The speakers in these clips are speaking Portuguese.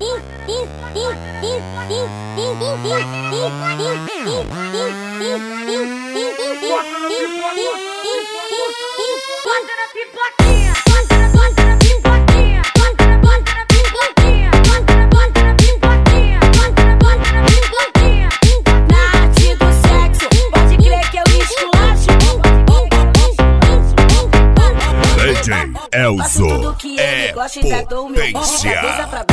Elzo é potência.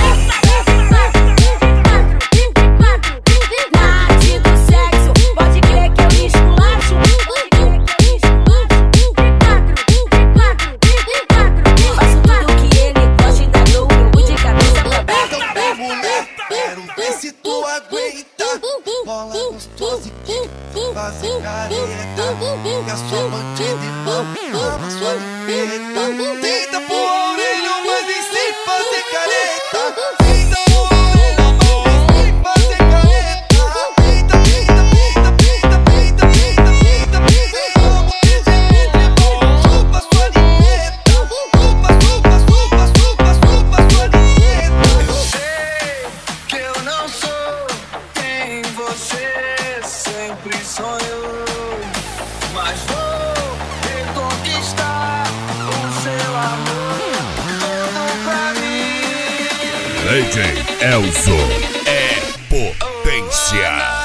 Se tu aguenta, bola gostosa e fazer careta. E a sua bandida e ama sua lingueta. Deita pro orelha, mas nem sem fazer careta. Deita pro orelha, mas nem sem fazer careta. Deita, deita, deita, deita, deita, deita, deita, deita. Como de chupa sua lingueta. Chupa, chupa, chupa, chupa, chupa sua lingueta. Eu sei que eu não sou quem você sempre sonhou, mas vou reconquistar o seu amor todo pra mim. DJ Elzo é potência.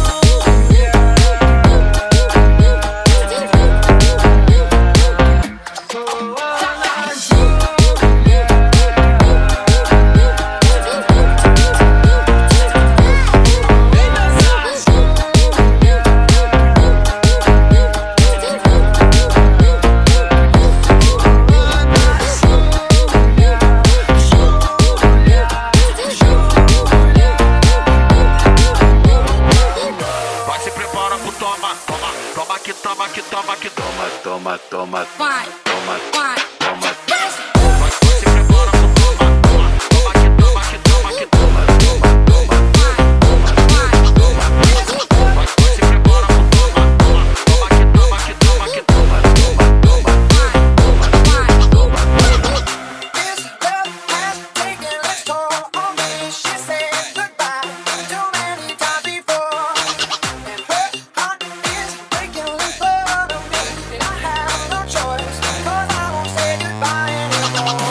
Toma, toma, Vai, toma, vai, toma. vai. Se prepara pro toma, toma, toma, que toma, que toma, que toma, toma, toma, toma, toma. Se prepara pro toma, toma, toma, que toma, que toma, que toma, toma, toma, toma, toma. This love has taken its toll on me. She said goodbye too many times before, and her heart is breaking in front of me. And I have no choice, 'cause I won't say goodbye anymore.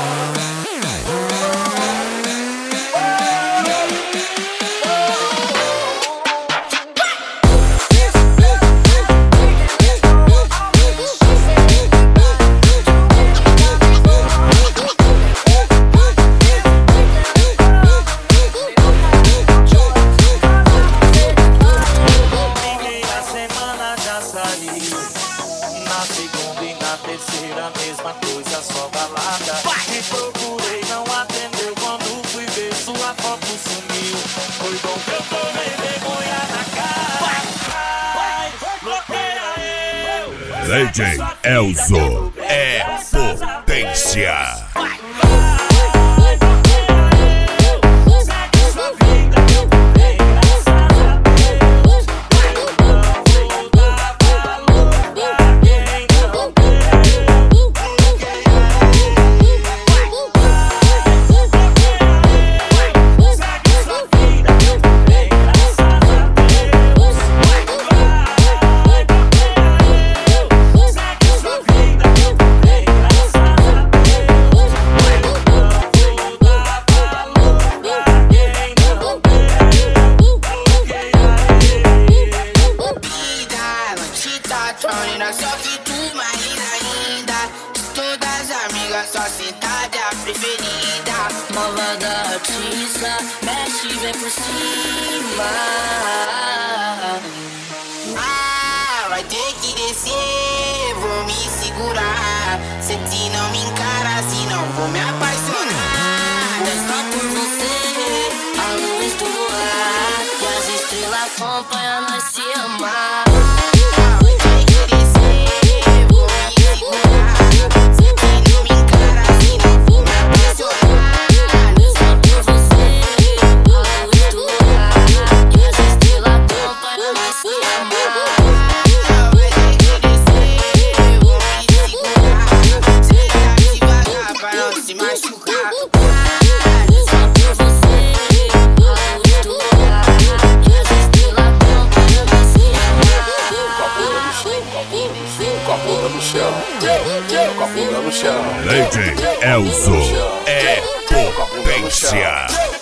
This love has taken its toll on me. She said goodbye too many times before, and her heart is breaking in front of me. And I have no choice, 'cause I won't say goodbye anymore. Primeira semana já saí, na segunda e na terceira mesma coisa, só balada. Te procurei, não atendeu, quando fui ver sua foto sumiu. Foi bom que eu tomei vergonha na cara. Vai, bloqueia eu. DJ Elzo é potência. Só que tu mais ainda. De todas as amigas, só sentada é a preferida. Malvada artista, mexe e vem por cima. Ah, vai ter que descer, vou me segurar. Se te não me encara, senão vou me apaixonar. Mas só por você, a luz do luar e as estrelas acompanham nós se amar. Se machucar, só por você. Com a bunda no chão. DJ Elzo é potência.